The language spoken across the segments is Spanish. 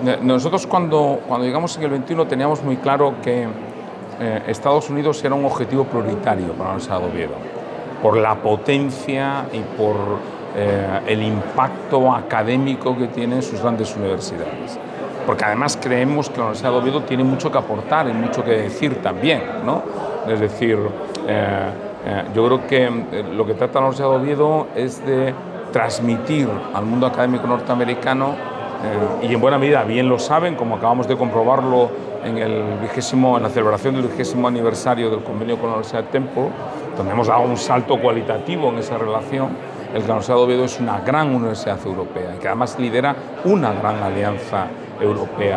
Nosotros cuando llegamos en el 21 teníamos muy claro que Estados Unidos era un objetivo prioritario para la Universidad de Oviedo, por la potencia y por el impacto académico que tienen sus grandes universidades. Porque además creemos que la Universidad de Oviedo tiene mucho que aportar y mucho que decir también, ¿no? Es decir, yo creo que lo que trata la Universidad de Oviedo es de transmitir al mundo académico norteamericano, y en buena medida bien lo saben, como acabamos de comprobarlo en la celebración del 20º aniversario del convenio con la Universidad de Temple, donde hemos dado un salto cualitativo en esa relación. La Universidad de Oviedo es una gran universidad europea y que además lidera una gran alianza europea.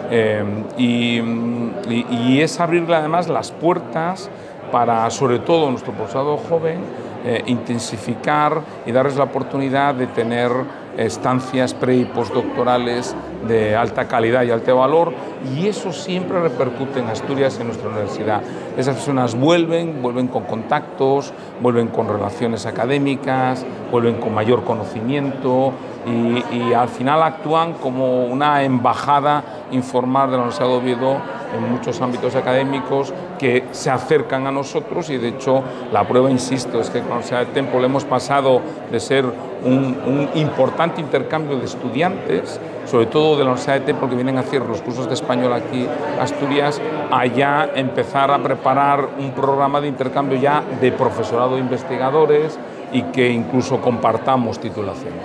Y es abrirle además las puertas para, sobre todo, nuestro profesorado joven, intensificar y darles la oportunidad de tener estancias pre y postdoctorales de alta calidad y alto valor, y eso siempre repercute en Asturias y en nuestra universidad. Esas personas vuelven con contactos, vuelven con relaciones académicas, vuelven con mayor conocimiento y al final actúan como una embajada informal de la Universidad de Oviedo en muchos ámbitos académicos que se acercan a nosotros, y de hecho la prueba, insisto, es que con la Universidad de Temple hemos pasado de ser un importante intercambio de estudiantes, sobre todo de la Universidad de Temple, que vienen a hacer los cursos de español aquí a Asturias, a ya empezar a preparar un programa de intercambio ya de profesorado de investigadores y que incluso compartamos titulación.